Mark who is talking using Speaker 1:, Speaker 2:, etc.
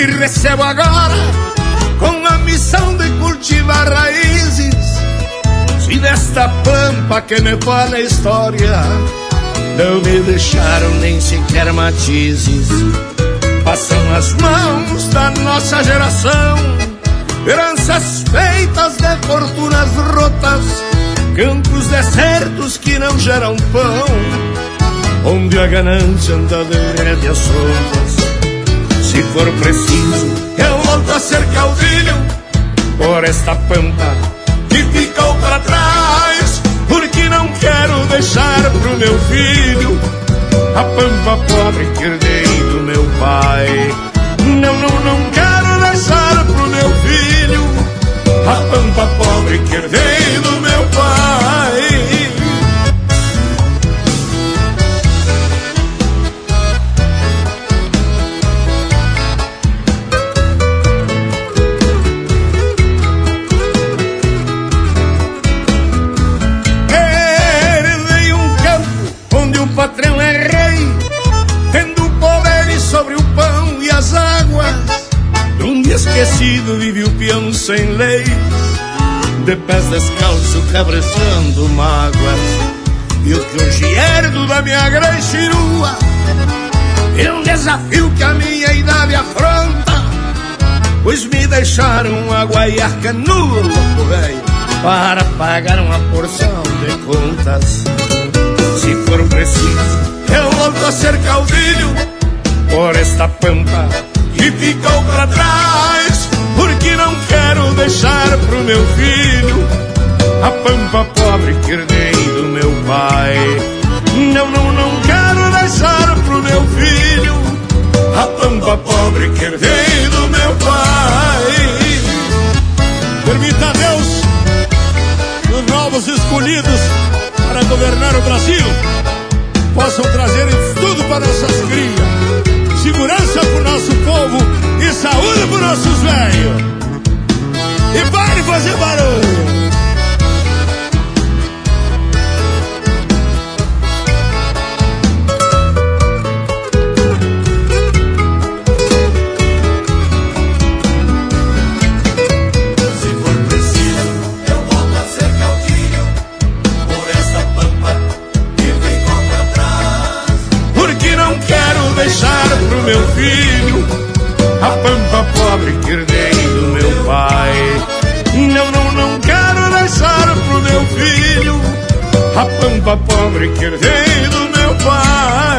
Speaker 1: que recebo agora com a missão de cultivar raízes. Se desta pampa que me fala a história não me deixaram nem sequer matizes. Passam as mãos da nossa geração heranças feitas de fortunas rotas, campos desertos que não geram pão, onde a ganância anda de rédeas soltas. Se for preciso, eu volto a ser caudilho por esta pampa que ficou para trás, porque não quero deixar pro meu filho a pampa pobre que herdei do meu pai. Não quero deixar pro meu filho a pampa pobre que herdei do meu pai. Herdei um campo onde o patrão é rei, tendo poder sobre o pão e as águas. Num dia esquecido vive o peão sem leis, de pés descalço cabreçando mágoas. E o que hoje herdo da minha greixirua é um desafio que a minha idade afronta, pois me deixaram a guaiaca nua, velho, para pagar uma porção de contas. Se for preciso, eu volto a ser caudilho por esta pampa que ficou para trás, porque não quero deixar pro meu filho a pampa pobre que herdei do meu pai. Não quero deixar pro meu filho a pampa pobre que herdei do meu pai.
Speaker 2: Permita a Deus que os novos escolhidos para governar o Brasil possam trazer tudo para nossas crias, segurança pro nosso povo e saúde pro nossos velhos. E pare de fazer barulho.
Speaker 1: Deixar pro meu filho a pampa pobre que herdei do meu pai. Não quero deixar pro meu filho a pampa pobre que herdei do meu pai.